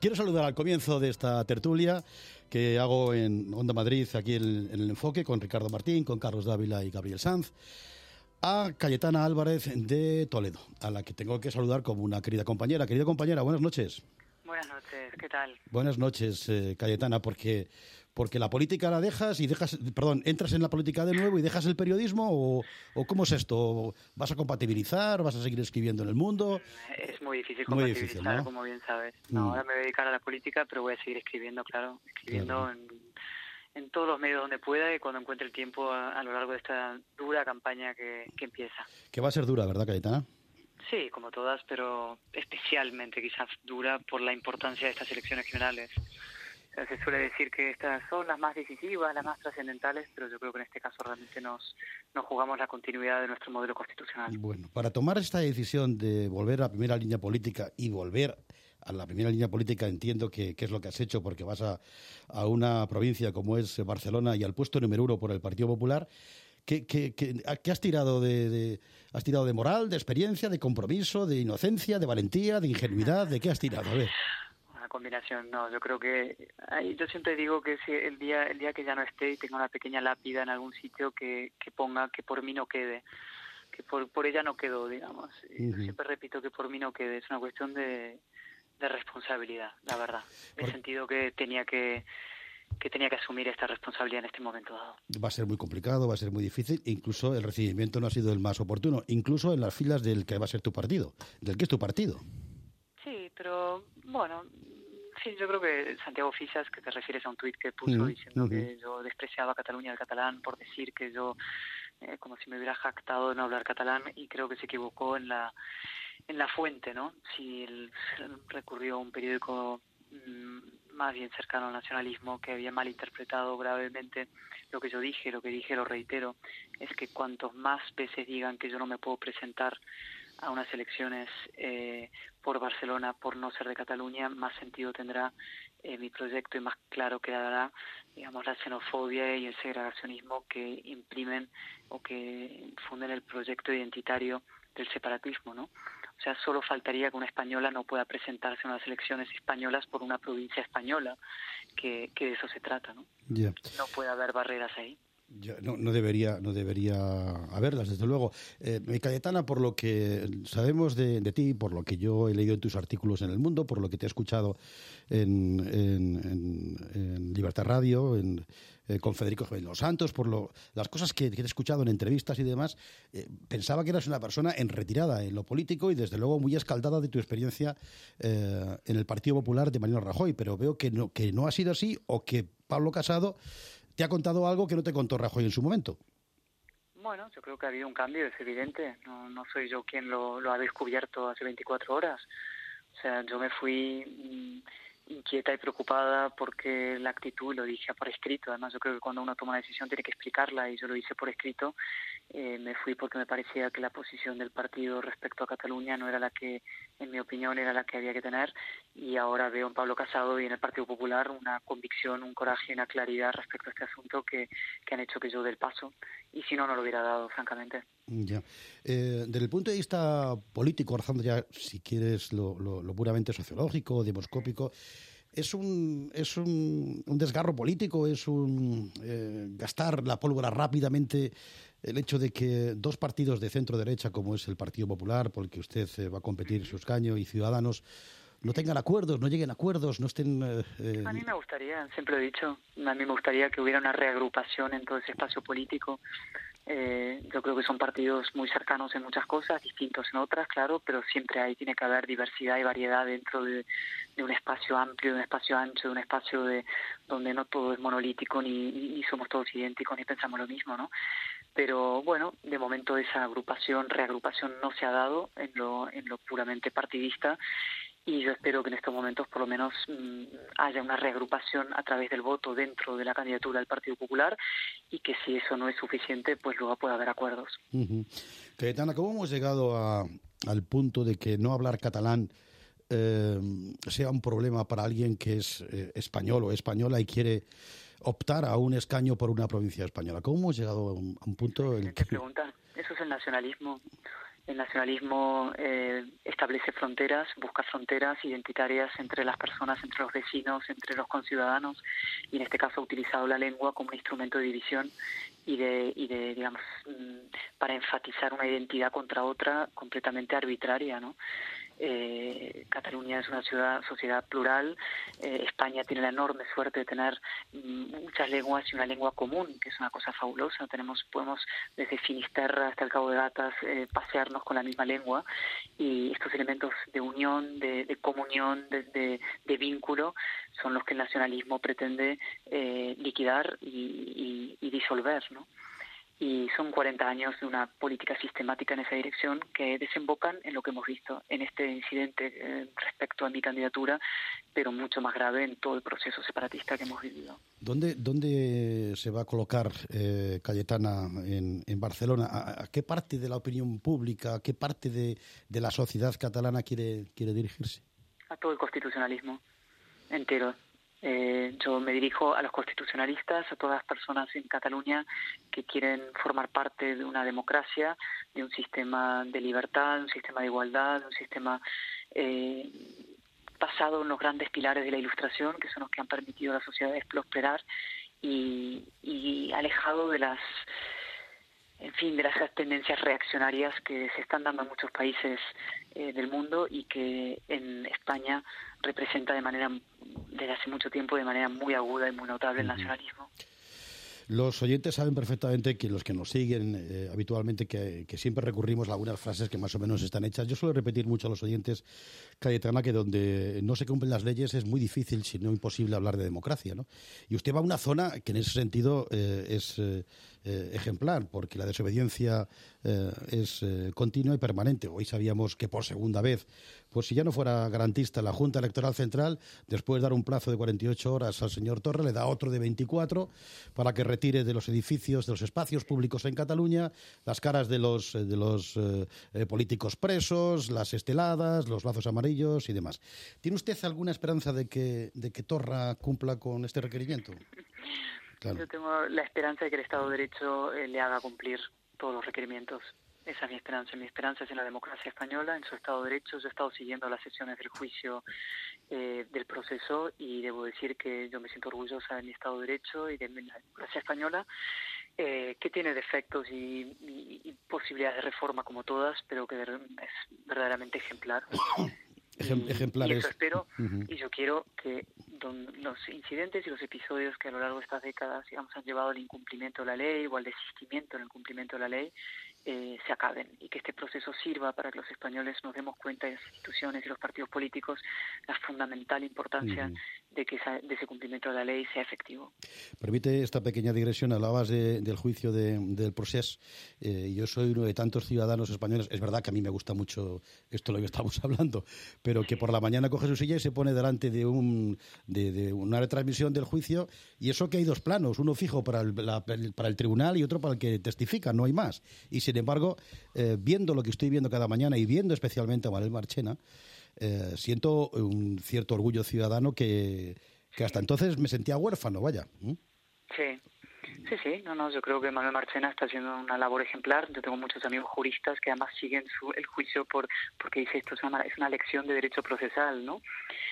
Quiero saludar al comienzo de esta tertulia que hago en Onda Madrid, aquí en el Enfoque, con Ricardo Martín, con Carlos Dávila y Gabriel Sanz, a Cayetana Álvarez de Toledo, a la que tengo que saludar como una querida compañera. Querida compañera, buenas noches. Buenas noches, ¿qué tal? Buenas noches, Cayetana, porque la política la dejas y entras en la política de nuevo y dejas el periodismo, o ¿cómo es esto? ¿Vas a compatibilizar? ¿Vas a seguir escribiendo en El Mundo? Es muy difícil Muy compatibilizar, difícil, ¿no? como bien sabes. No, ahora me voy a dedicar a la política, pero voy a seguir escribiendo, claro, en todos los medios donde pueda y cuando encuentre el tiempo a lo largo de esta dura campaña que empieza. Que va a ser dura, ¿verdad, Cayetana? Sí, como todas, pero especialmente quizás dura por la importancia de estas elecciones generales. O sea, se suele decir que estas son las más decisivas, las más trascendentales, pero yo creo que en este caso realmente nos jugamos la continuidad de nuestro modelo constitucional. Bueno, para tomar esta decisión de volver a la primera línea política y volver a la primera línea política, entiendo que es lo que has hecho, porque vas a una provincia como es Barcelona y al puesto número 1 por el Partido Popular. ¿Qué has tirado has tirado de moral, de experiencia, de compromiso, de inocencia, de valentía, de ingenuidad? ¿De qué has tirado? A ver. Una combinación, no, yo creo que yo siempre digo que si el día que ya no esté y tenga una pequeña lápida en algún sitio que ponga que por mí no quede, que por ella no quedó, digamos. Yo siempre repito que por mí no quede, es una cuestión de responsabilidad, la verdad. He sentido que tenía que asumir esta responsabilidad en este momento dado. Va a ser muy complicado, va a ser muy difícil, incluso el recibimiento no ha sido el más oportuno, incluso en las filas del que va a ser tu partido, del que es tu partido. Sí, pero bueno, sí, yo creo que Santiago Fisas, que te refieres a un tuit que puso diciendo que yo despreciaba Cataluña, el catalán, por decir que yo, como si me hubiera jactado de no hablar catalán, y creo que se equivocó en la fuente, ¿no? Si él recurrió a un periódico más bien cercano al nacionalismo, que había malinterpretado gravemente lo que yo dije, lo reitero, es que cuantos más veces digan que yo no me puedo presentar a unas elecciones por Barcelona por no ser de Cataluña, más sentido tendrá mi proyecto y más claro quedará, digamos, la xenofobia y el segregacionismo que imprimen o que infunden el proyecto identitario del separatismo, ¿no? O sea, solo faltaría que una española no pueda presentarse a unas elecciones españolas por una provincia española, que de eso se trata, ¿no? Yeah. No puede haber barreras ahí. No debería haberlas, desde luego. Cayetana, por lo que sabemos de ti, por lo que yo he leído en tus artículos en El Mundo, por lo que te he escuchado en Libertad Radio, con Federico Jiménez Los Santos, las cosas que te he escuchado en entrevistas y demás, pensaba que eras una persona en retirada en lo político y desde luego muy escaldada de tu experiencia en el Partido Popular de Mariano Rajoy, pero veo que no ha sido así, o que Pablo Casado te ha contado algo que no te contó Rajoy en su momento. Bueno, yo creo que ha habido un cambio, es evidente. No soy yo quien lo ha descubierto hace 24 horas. O sea, yo me fui inquieta y preocupada porque la actitud, lo dije por escrito. Además, yo creo que cuando uno toma una decisión tiene que explicarla, y yo lo hice por escrito. Me fui porque me parecía que la posición del partido respecto a Cataluña no era la que, en mi opinión, era la que había que tener, y ahora veo en Pablo Casado y en el Partido Popular una convicción, un coraje y una claridad respecto a este asunto que han hecho que yo dé el paso, y si no lo hubiera dado, francamente. Ya. Desde el punto de vista político, rozando ya, si quieres, lo puramente sociológico, demoscópico, ¿es un desgarro político? ¿Es un gastar la pólvora rápidamente el hecho de que dos partidos de centro-derecha, como es el Partido Popular, por el que usted va a competir su escaño, y Ciudadanos, no tengan acuerdos, no lleguen a acuerdos, no estén... A mí me gustaría, siempre lo he dicho, a mí me gustaría que hubiera una reagrupación en todo ese espacio político. Yo creo que son partidos muy cercanos en muchas cosas, distintos en otras, claro, pero siempre ahí tiene que haber diversidad y variedad dentro de un espacio amplio, de un espacio ancho, de un espacio donde no todo es monolítico, ni somos todos idénticos, ni pensamos lo mismo, ¿no? Pero bueno, de momento esa reagrupación no se ha dado en lo puramente partidista, y yo espero que en estos momentos por lo menos haya una reagrupación a través del voto dentro de la candidatura del Partido Popular, y que si eso no es suficiente, pues luego puede haber acuerdos. Cayetana, ¿cómo hemos llegado al punto de que no hablar catalán sea un problema para alguien que es español o española y quiere optar a un escaño por una provincia española? ¿Cómo hemos llegado a un punto en que... pregunta. Eso es el nacionalismo. El nacionalismo establece fronteras, busca fronteras identitarias entre las personas, entre los vecinos, entre los conciudadanos, y en este caso ha utilizado la lengua como un instrumento de división y de digamos, para enfatizar una identidad contra otra completamente arbitraria, ¿no? Cataluña es una sociedad plural. España tiene la enorme suerte de tener muchas lenguas y una lengua común, que es una cosa fabulosa. Podemos desde Finisterre hasta el Cabo de Gatas pasearnos con la misma lengua, y estos elementos de unión, de comunión, de vínculo, son los que el nacionalismo pretende liquidar y disolver, ¿no? Y son 40 años de una política sistemática en esa dirección que desembocan en lo que hemos visto en este incidente respecto a mi candidatura, pero mucho más grave en todo el proceso separatista que hemos vivido. ¿Dónde se va a colocar Cayetana en Barcelona? ¿A qué parte de la opinión pública, a qué parte de la sociedad catalana quiere dirigirse? A todo el constitucionalismo entero. Yo me dirijo a los constitucionalistas, a todas las personas en Cataluña que quieren formar parte de una democracia, de un sistema de libertad, de un sistema de igualdad, de un sistema basado en los grandes pilares de la Ilustración, que son los que han permitido a las sociedades prosperar, y alejado de las tendencias reaccionarias que se están dando en muchos países del mundo, y que en España representa desde hace mucho tiempo, de manera muy aguda y muy notable, el nacionalismo. Los oyentes saben perfectamente, que los que nos siguen habitualmente, que siempre recurrimos a algunas frases que más o menos están hechas. Yo suelo repetir mucho a los oyentes, Cayetana, que donde no se cumplen las leyes es muy difícil, si no imposible, hablar de democracia, ¿no? Y usted va a una zona que en ese sentido es ejemplar, porque la desobediencia es continua y permanente. Hoy sabíamos que por segunda vez, pues si ya no fuera garantista la Junta Electoral Central, después de dar un plazo de 48 horas al señor Torra, le da otro de 24 para que retire de los edificios, de los espacios públicos en Cataluña, las caras de los políticos presos, las esteladas, los lazos amarillos y demás. ¿Tiene usted alguna esperanza de que Torra cumpla con este requerimiento? Claro. Yo tengo la esperanza de que el Estado de Derecho le haga cumplir todos los requerimientos. Esa es mi esperanza. Mi esperanza es en la democracia española, en su Estado de Derecho. Yo he estado siguiendo las sesiones del juicio del proceso, y debo decir que yo me siento orgullosa de mi Estado de Derecho y de la democracia española, que tiene defectos y posibilidades de reforma como todas, pero que es verdaderamente ejemplar. Ejemplares. Y eso espero, y yo quiero que los incidentes y los episodios que a lo largo de estas décadas, digamos, han llevado al incumplimiento de la ley o al desistimiento en el cumplimiento de la ley, se acaben, y que este proceso sirva para que los españoles nos demos cuenta, de las instituciones y los partidos políticos, la fundamental importancia de que ese cumplimiento de la ley sea efectivo. Permite esta pequeña digresión. Hablabas del juicio del Procés. Yo soy uno de tantos ciudadanos españoles, es verdad que a mí me gusta mucho esto, lo que estamos hablando, pero que por la mañana coge su silla y se pone delante de una retransmisión del juicio, y eso que hay dos planos, uno fijo para el tribunal y otro para el que testifica, no hay más. Y sin embargo, viendo lo que estoy viendo cada mañana y viendo especialmente a Manel Marchena, siento un cierto orgullo ciudadano que hasta entonces me sentía huérfano, vaya. Sí. No, yo creo que Manuel Marchena está haciendo una labor ejemplar. Yo tengo muchos amigos juristas que además siguen el juicio porque dice esto es una lección de derecho procesal, ¿no?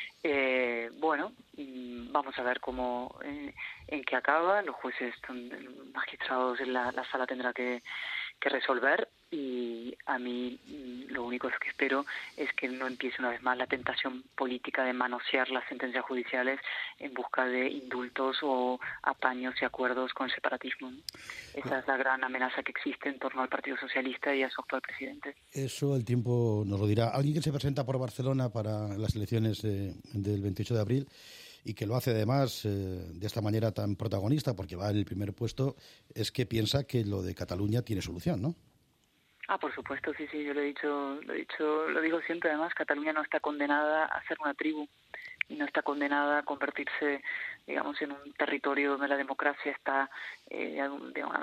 Bueno, vamos a ver cómo en qué acaba. Los jueces, magistrados en la sala tendrá que resolver, y a mí lo único que espero es que no empiece una vez más la tentación política de manosear las sentencias judiciales en busca de indultos o apaños y acuerdos con el separatismo. Esa es la gran amenaza que existe en torno al Partido Socialista y a su actual presidente. Eso el tiempo nos lo dirá. Alguien que se presenta por Barcelona para las elecciones del 28 de abril y que lo hace además de esta manera tan protagonista, porque va en el primer puesto, es que piensa que lo de Cataluña tiene solución, ¿no? Por supuesto, sí, yo lo digo siempre. Además, Cataluña no está condenada a ser una tribu, y no está condenada a convertirse, digamos, en un territorio donde la democracia está,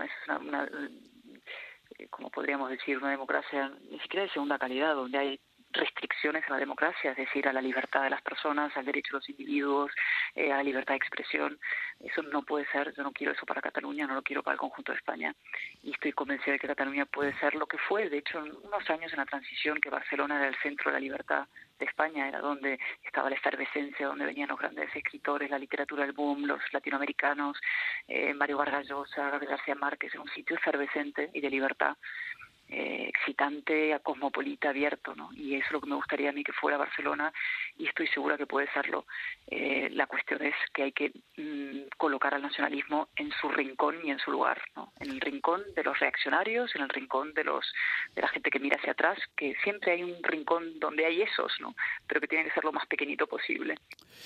como podríamos decir, una democracia ni siquiera de segunda calidad, donde hay restricciones a la democracia, es decir, a la libertad de las personas, al derecho de los individuos, a la libertad de expresión. Eso no puede ser. Yo no quiero eso para Cataluña, no lo quiero para el conjunto de España. Y estoy convencida de que Cataluña puede ser lo que fue, de hecho, en unos años en la transición, que Barcelona era el centro de la libertad de España, era donde estaba la efervescencia, donde venían los grandes escritores, la literatura del boom, los latinoamericanos, Mario Vargas Llosa, García Márquez, era un sitio efervescente y de libertad, excitante, cosmopolita, abierto, ¿no? Y eso es lo que me gustaría a mí que fuera Barcelona, y estoy segura que puede serlo. La cuestión es que hay que colocar al nacionalismo en su rincón y en su lugar, ¿no? En el rincón de los reaccionarios, en el rincón de la gente que mira hacia atrás, que siempre hay un rincón donde hay esos, ¿no? Pero que tiene que ser lo más pequeñito posible.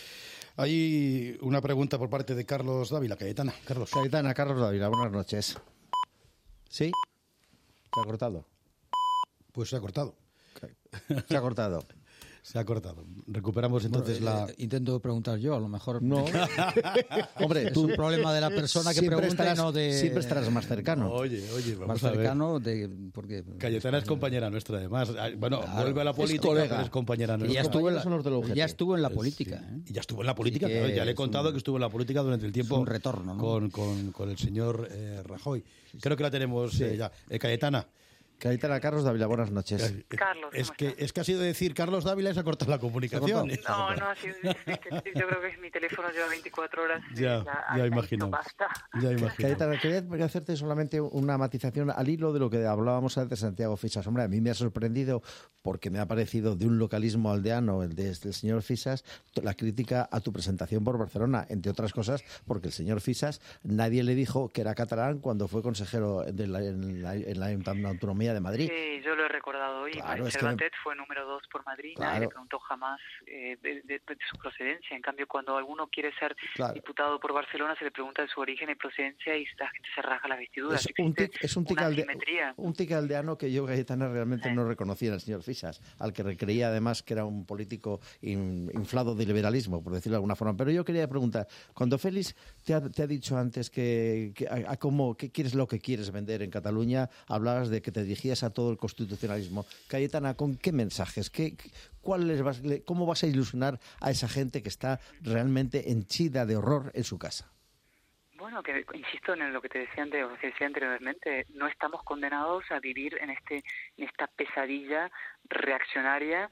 Hay una pregunta por parte de Carlos Dávila. Cayetana, Carlos Dávila, buenas noches. ¿Sí? ¿Se ha cortado? Pues se ha cortado. Se ha cortado. Se ha cortado. Recuperamos entonces Intento preguntar yo, a lo mejor. No. Hombre, es un problema de la persona que pregunta y no de... Siempre estarás más cercano. Oye, vamos más a ver. cercano porque... Cayetana es compañera nuestra, además. Bueno, claro, vuelve a la política, pero es compañera nuestra. Ya estuvo en la política. Sí. Y ya estuvo en la política, que claro, ya le he contado que estuvo en la política durante el tiempo. Es un retorno, ¿no? Con el señor Rajoy. Creo que la tenemos ya. Cayetana. Cayetana, Carlos Dávila, buenas noches. Carlos, es que ha sido decir Carlos Dávila y se ha cortado la comunicación. No, ha sido, yo creo que mi teléfono lleva 24 horas. Ya imagino. Cayetana, quería hacerte solamente una matización al hilo de lo que hablábamos antes de Santiago Fixas. Hombre, a mí me ha sorprendido, porque me ha parecido de un localismo aldeano el del señor Fixas, la crítica a tu presentación por Barcelona, entre otras cosas, porque el señor Fixas, nadie le dijo que era catalán cuando fue consejero en la autonomía de Madrid. Sí, yo lo he recordado hoy. Claro, Marcel Batet fue número 2 por Madrid, claro. Nadie le preguntó jamás de su procedencia. En cambio, cuando alguno quiere ser diputado por Barcelona, se le pregunta de su origen y procedencia y la gente se rasga las vestiduras. Es un tic aldeano que yo, Cayetana, realmente no reconocía en el señor Fixas, al que creía además que era un político inflado de liberalismo, por decirlo de alguna forma. Pero yo quería preguntar, cuando Félix te ha dicho antes ¿qué quieres lo que quieres vender en Cataluña? Hablabas de que te dirigías a todo el constitucionalismo. Cayetana, ¿con qué mensajes? ¿Cómo vas a ilusionar a esa gente que está realmente henchida de horror en su casa? Bueno, que insisto en lo que te decía anteriormente, no estamos condenados a vivir en esta pesadilla reaccionaria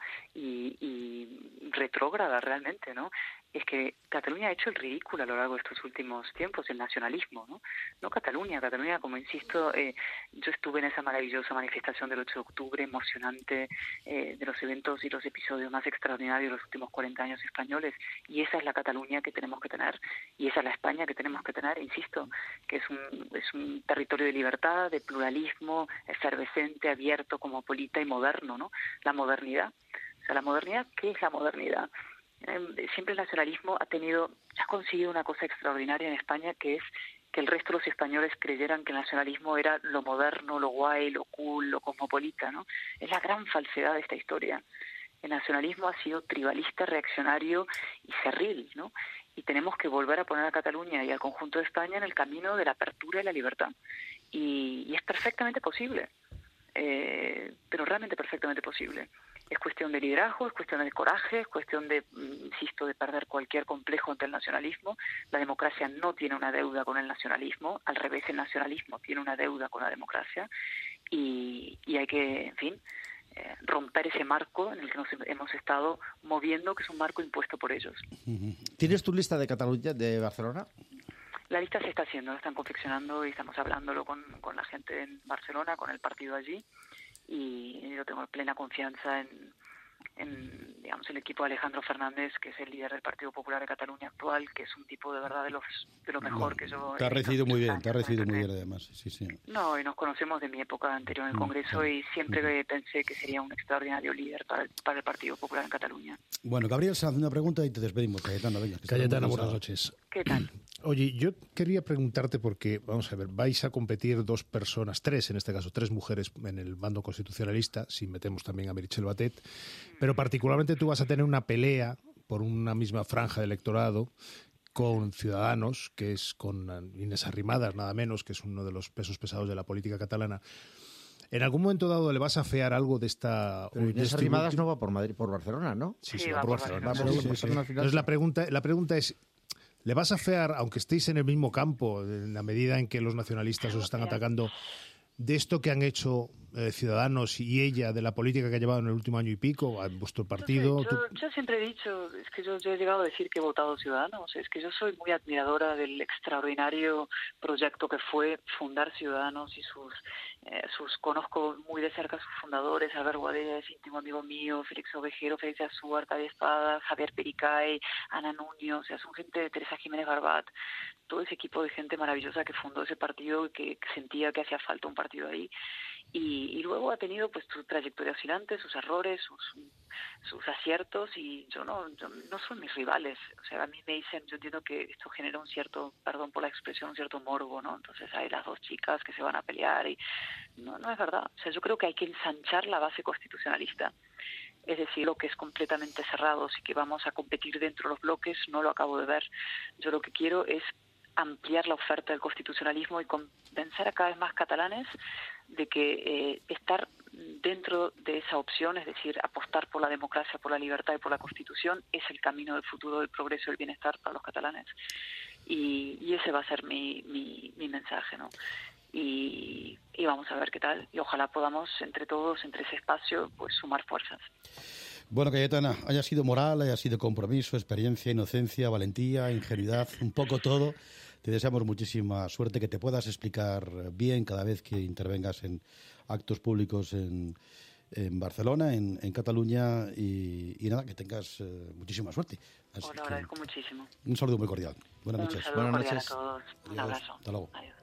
y retrógrada realmente, ¿no? Es que Cataluña ha hecho el ridículo a lo largo de estos últimos tiempos, el nacionalismo, ¿no? No Cataluña, como insisto, yo estuve en esa maravillosa manifestación del 8 de octubre, emocionante, de los eventos y los episodios más extraordinarios de los últimos 40 años españoles, y esa es la Cataluña que tenemos que tener, y esa es la España que tenemos que tener, insisto, que es un territorio de libertad, de pluralismo, efervescente, abierto, cosmopolita y moderno, ¿no? La modernidad. O sea, la modernidad, ¿qué es la modernidad? Siempre el nacionalismo ha conseguido una cosa extraordinaria en España, que es que el resto de los españoles creyeran que el nacionalismo era lo moderno, lo guay, lo cool, lo cosmopolita, ¿no? Es la gran falsedad de esta historia. El nacionalismo ha sido tribalista, reaccionario y cerril, ¿no? Y tenemos que volver a poner a Cataluña y al conjunto de España en el camino de la apertura y la libertad. Y es perfectamente posible, pero realmente perfectamente posible. Es cuestión de liderazgo, es cuestión de coraje, es cuestión de, insisto, de perder cualquier complejo ante el nacionalismo. La democracia no tiene una deuda con el nacionalismo, al revés, el nacionalismo tiene una deuda con la democracia y hay que, en fin, romper ese marco en el que nos hemos estado moviendo, que es un marco impuesto por ellos. ¿Tienes tu lista de Cataluña, de Barcelona? La lista se está haciendo, la están confeccionando y estamos hablándolo con la gente en Barcelona, con el partido allí, y yo tengo plena confianza en digamos, el equipo de Alejandro Fernández, que es el líder del Partido Popular de Cataluña actual, que es un tipo de verdad de lo mejor que yo... Te ha recibido muy bien, además. Sí. No, y nos conocemos de mi época anterior en el Congreso y siempre pensé que sería un extraordinario líder para el Partido Popular en Cataluña. Bueno, Gabriel se hace una pregunta y te despedimos. Cayetana, venga. Cayetana, buenas noches. ¿Qué tal? Oye, yo quería preguntarte porque, vamos a ver, vais a competir tres mujeres en el bando constitucionalista, si metemos también a Meritxell Batet, pero particularmente tú vas a tener una pelea por una misma franja de electorado con Ciudadanos, que es con Inés Arrimadas, nada menos, que es uno de los pesos pesados de la política catalana. ¿En algún momento dado le vas a afear algo de esta... Pero Inés Arrimadas no va por Madrid, por Barcelona, ¿no? Sí, va por Barcelona. Entonces la pregunta es, ¿le vas a afear, aunque estéis en el mismo campo, en la medida en que los nacionalistas os están atacando, de esto que han hecho Ciudadanos y ella, de la política que ha llevado en el último año y pico, a vuestro partido? Yo siempre he dicho, es que yo he llegado a decir que he votado Ciudadanos, es que yo soy muy admiradora del extraordinario proyecto que fue fundar Ciudadanos y conozco muy de cerca a sus fundadores. Albert Boadella es íntimo amigo mío, Félix Ovejero, Félix Azúa, Arcadia Espada, Javier Pericay, Ana Nuño, o sea, son gente de Teresa Jiménez Barbat, todo ese equipo de gente maravillosa que fundó ese partido y que sentía que hacía falta un partido ahí. Y luego ha tenido pues su trayectoria oscilante, sus errores, sus aciertos, y yo no son mis rivales. O sea, a mí me dicen, yo entiendo que esto genera un cierto, perdón por la expresión, un cierto morbo, ¿no? Entonces hay las dos chicas que se van a pelear y no es verdad. O sea, yo creo que hay que ensanchar la base constitucionalista. Es decir, lo que es completamente cerrado, si que vamos a competir dentro de los bloques, no lo acabo de ver. Yo lo que quiero es ampliar la oferta del constitucionalismo y convencer a cada vez más catalanes de que estar dentro de esa opción, es decir, apostar por la democracia, por la libertad y por la Constitución, es el camino del futuro, del progreso y del bienestar para los catalanes. Y ese va a ser mi mensaje, ¿no? Y vamos a ver qué tal. Y ojalá podamos, entre todos, entre ese espacio, pues sumar fuerzas. Bueno, Cayetana, haya sido moral, haya sido compromiso, experiencia, inocencia, valentía, ingenuidad, un poco todo. Te deseamos muchísima suerte, que te puedas explicar bien cada vez que intervengas en actos públicos en Barcelona, en Cataluña, y nada, que tengas muchísima suerte. Os lo agradezco muchísimo. Un saludo muy cordial. Buenas noches. Un saludo cordial a todos. Un abrazo. Hasta luego. Adiós.